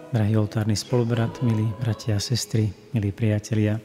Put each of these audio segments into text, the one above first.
drahý oltárny spolubrat, milí bratia a sestry, milí priatelia.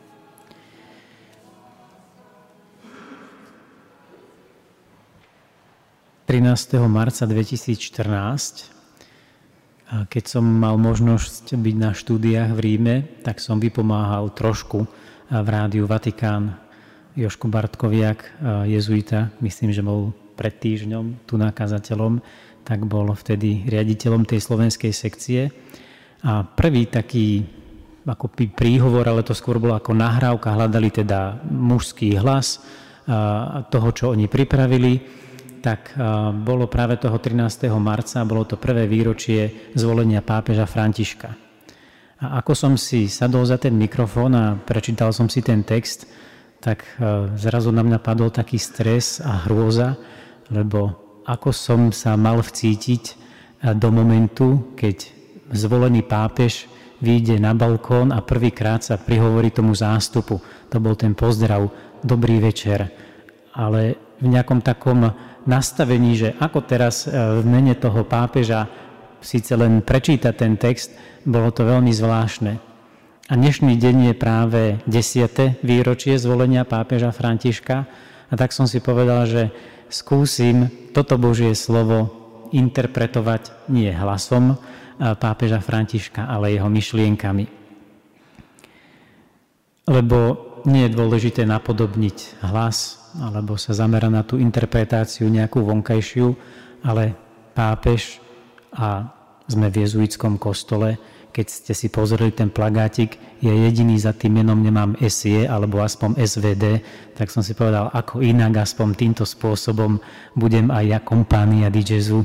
Marca 2014, keď som mal možnosť byť na štúdiách v Ríme, tak som vypomáhal trošku v Rádiu Vatikán. Jožko Bartkoviak, jezuita, myslím, že bol pred týždňom tu nakazateľom, tak bol vtedy riaditeľom tej slovenskej sekcie. A prvý taký ako príhovor, ale to skôr bolo ako nahrávka, hľadali teda mužský hlas toho, čo oni pripravili, tak bolo práve toho 13. marca, bolo to prvé výročie zvolenia pápeža Františka. A ako som si sadol za ten mikrofón a prečítal som si ten text, tak zrazu na mňa padol taký stres a hrôza, lebo ako som sa mal vcítiť do momentu, keď zvolený pápež vyjde na balkón a prvýkrát sa prihovorí tomu zástupu. To bol ten pozdrav, dobrý večer. Ale v nejakom takom nastavení, že ako teraz v mene toho pápeža síce len prečítať ten text, bolo to veľmi zvláštne. A dnešný deň je práve 10. výročie zvolenia pápeža Františka a tak som si povedal, že skúsim toto Božie slovo interpretovať nie hlasom pápeža Františka, ale jeho myšlienkami. Lebo nie je dôležité napodobniť hlas alebo sa zamerať na tú interpretáciu nejakú vonkajšiu, ale pápež a sme v jezuitskom kostole. Keď ste si pozreli ten plagátik, je jediný za tým menom, nemám SE alebo aspoň SVD, tak som si povedal, ako inak, aspoň týmto spôsobom budem aj ja kompánia di Gesù.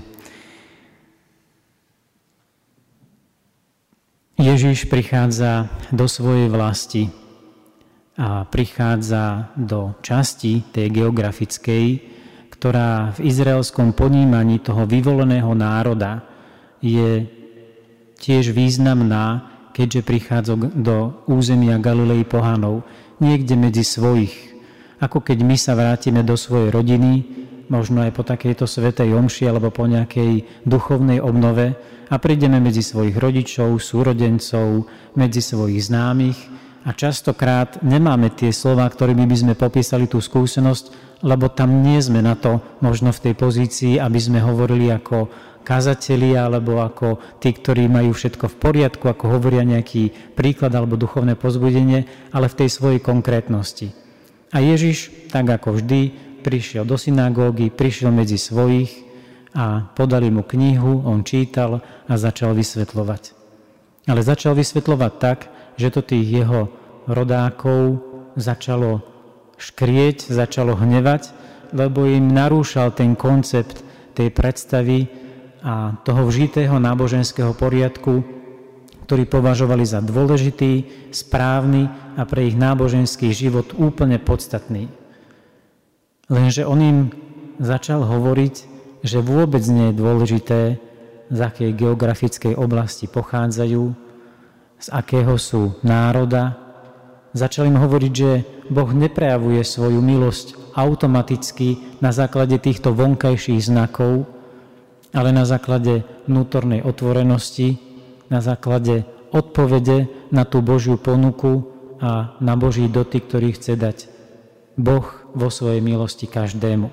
Ježiš prichádza do svojej vlasti a prichádza do časti tej geografickej, ktorá v izraelskom ponímaní toho vyvoleného národa je tiež významná, keďže prichádza do územia Galilei pohanov, niekde medzi svojich. Ako keď my sa vrátime do svojej rodiny, možno aj po takejto svätej omši alebo po nejakej duchovnej obnove a prídeme medzi svojich rodičov, súrodencov, medzi svojich známych a častokrát nemáme tie slová, ktorými by sme popísali tú skúsenosť, lebo tam nie sme na to možno v tej pozícii, aby sme hovorili ako kazatelia alebo ako tí, ktorí majú všetko v poriadku, ako hovoria nejaký príklad alebo duchovné povzbudenie, ale v tej svojej konkrétnosti. A Ježiš, tak ako vždy, prišiel do synagógy, prišiel medzi svojich a podali mu knihu, on čítal a začal vysvetľovať. Ale začal vysvetľovať tak, že to tých jeho rodákov začalo škrieť, začalo hnevať, lebo im narúšal ten koncept tej predstavy a toho vžitého náboženského poriadku, ktorý považovali za dôležitý, správny a pre ich náboženský život úplne podstatný. Lenže on im začal hovoriť, že vôbec nie je dôležité, z akej geografickej oblasti pochádzajú, z akého sú národa. Začal im hovoriť, že Boh neprejavuje svoju milosť automaticky na základe týchto vonkajších znakov, ale na základe vnútornej otvorenosti, na základe odpovede na tú Božiu ponuku a na Boží dotyk, ktorý chce dať Boh vo svojej milosti každému.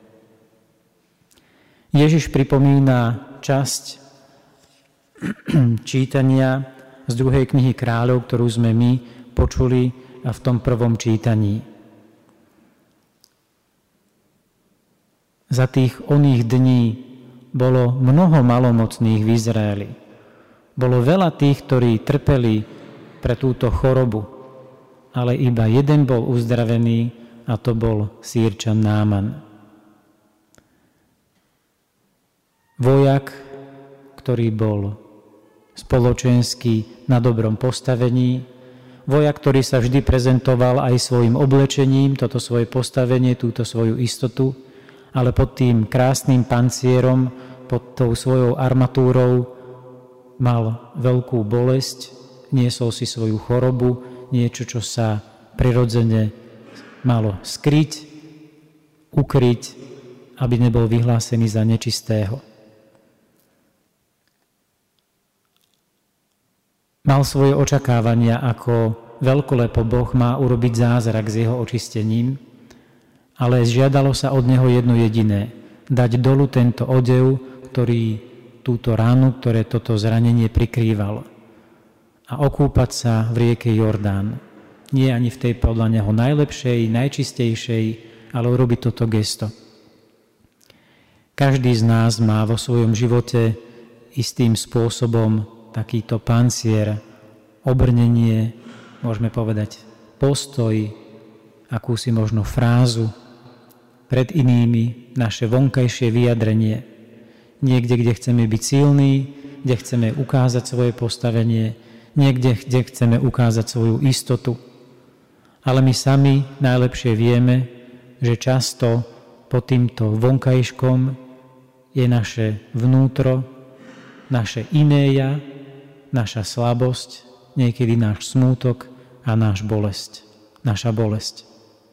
Ježiš pripomína časť čítania z 2. knihy Kráľov, ktorú sme my počuli v tom prvom čítaní. Za tých oných dní bolo mnoho malomocných v Izraeli. Bolo veľa tých, ktorí trpeli pre túto chorobu, ale iba jeden bol uzdravený a to bol Sýrčan Náman. Vojak, ktorý bol spoločensky na dobrom postavení, vojak, ktorý sa vždy prezentoval aj svojim oblečením, toto svoje postavenie, túto svoju istotu, ale pod tým krásnym pancierom, pod tou svojou armatúrou mal veľkú bolesť, niesol si svoju chorobu, niečo, čo sa prirodzene malo skryť, ukryť, aby nebol vyhlásený za nečistého. Mal svoje očakávania, ako veľkolepo Boh má urobiť zázrak s jeho očistením, ale žiadalo sa od neho jedno jediné, dať dolu tento odev, ktorý túto ránu, ktoré toto zranenie prikrýval, a okúpať sa v rieke Jordán. Nie ani v tej podľa neho najlepšej, najčistejšej, ale urobiť toto gesto. Každý z nás má vo svojom živote istým spôsobom takýto pancier, obrnenie, môžeme povedať postoj, akúsi možno frázu pred inými, naše vonkajšie vyjadrenie. Niekde, kde chceme byť silní, kde chceme ukázať svoje postavenie, niekde, kde chceme ukázať svoju istotu. Ale my sami najlepšie vieme, že často pod týmto vonkajškom je naše vnútro, naše iné ja, naša slabosť, niekedy náš smútok a naša bolesť.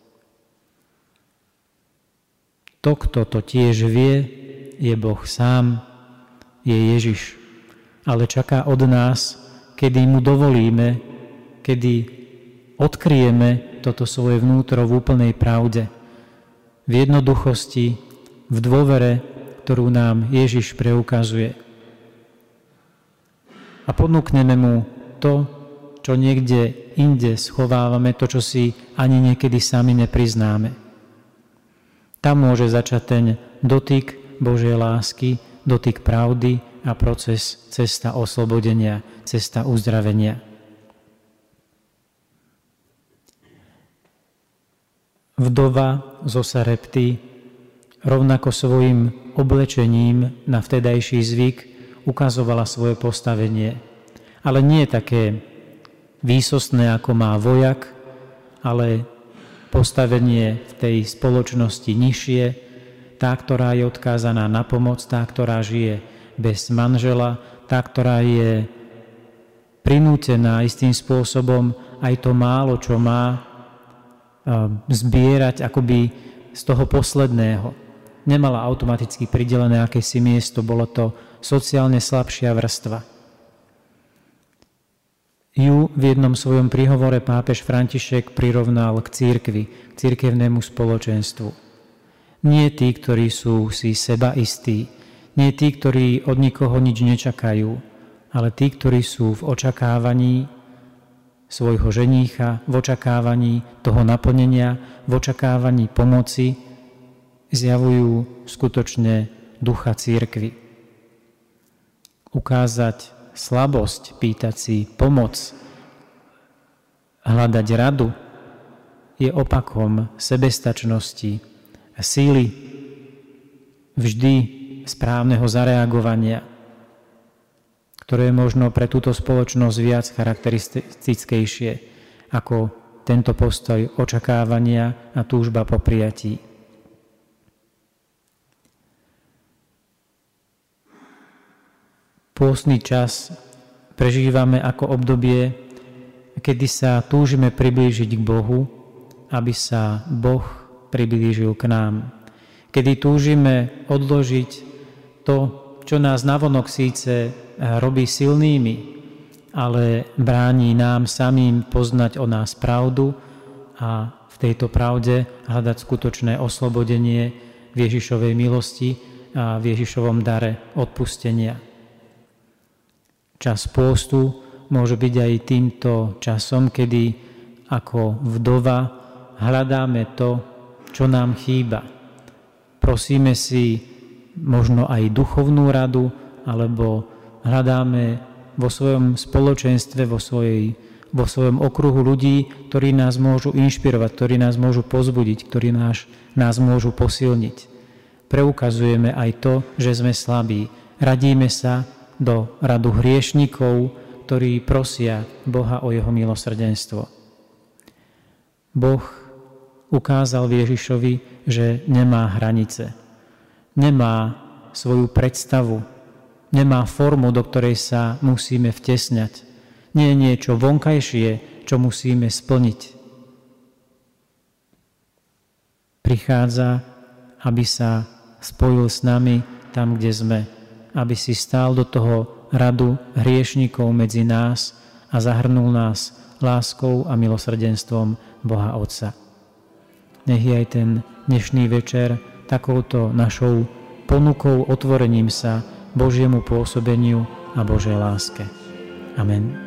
To, kto to tiež vie, je Boh sám, je Ježiš. Ale čaká od nás, kedy mu dovolíme, kedy odkryjeme toto svoje vnútro v úplnej pravde, v jednoduchosti, v dôvere, ktorú nám Ježiš preukazuje. A ponúkneme mu to, čo niekde inde schovávame, to, čo si ani niekedy sami nepriznáme. Tam môže začať ten dotyk Božej lásky, dotyk pravdy a proces, cesta oslobodenia, cesta uzdravenia. Vdova zo Sarepty rovnako svojim oblečením na vtedajší zvyk ukazovala svoje postavenie. Ale nie také výsostné, ako má vojak, ale postavenie v tej spoločnosti nižšie, tá, ktorá je odkázaná na pomoc, tá, ktorá žije bez manžela, tá, ktorá je prinútená istým spôsobom aj to málo, čo má, zbierať akoby z toho posledného. Nemala automaticky pridelené akési miesto, bolo to sociálne slabšia vrstva. Ju v jednom svojom príhovore pápež František prirovnal k cirkvi, k cirkevnému spoločenstvu. Nie tí, ktorí sú si sebaistí, nie tí, ktorí od nikoho nič nečakajú, ale tí, ktorí sú v očakávaní svojho ženícha, v očakávaní toho naplnenia, v očakávaní pomoci, zjavujú skutočne ducha cirkvi. Ukázať slabosť, pýtať si pomoc, hľadať radu je opakom sebestačnosti a síly vždy správneho zareagovania, ktoré je možno pre túto spoločnosť viac charakteristickejšie ako tento postoj očakávania a túžba po prijatí. Pôstny čas prežívame ako obdobie, kedy sa túžime priblížiť k Bohu, aby sa Boh priblížil k nám. Kedy túžime odložiť to, čo nás navonok síce robí silnými, ale bráni nám samým poznať o nás pravdu a v tejto pravde hľadať skutočné oslobodenie v Ježišovej milosti a v Ježišovom dare odpustenia. Čas pôstu môže byť aj týmto časom, kedy ako vdova hľadáme to, čo nám chýba. Prosíme si možno aj duchovnú radu, alebo hľadáme vo svojom spoločenstve, vo svojom okruhu ľudí, ktorí nás môžu inšpirovať, ktorí nás môžu pozbudiť, ktorí nás môžu posilniť. Preukazujeme aj to, že sme slabí. Radíme sa do radu hriešnikov, ktorí prosia Boha o jeho milosrdenstvo. Boh ukázal v Ježišovi, že nemá hranice. Nemá svoju predstavu, nemá formu, do ktorej sa musíme vtesňať. Nie je niečo vonkajšie, čo musíme splniť. Prichádza, aby sa spojil s nami tam, kde sme, aby si stál do toho radu hriešnikov medzi nás a zahrnul nás láskou a milosrdenstvom Boha Otca. Nech je aj ten dnešný večer takouto našou ponukou, otvorením sa Božiemu pôsobeniu a Božej láske. Amen.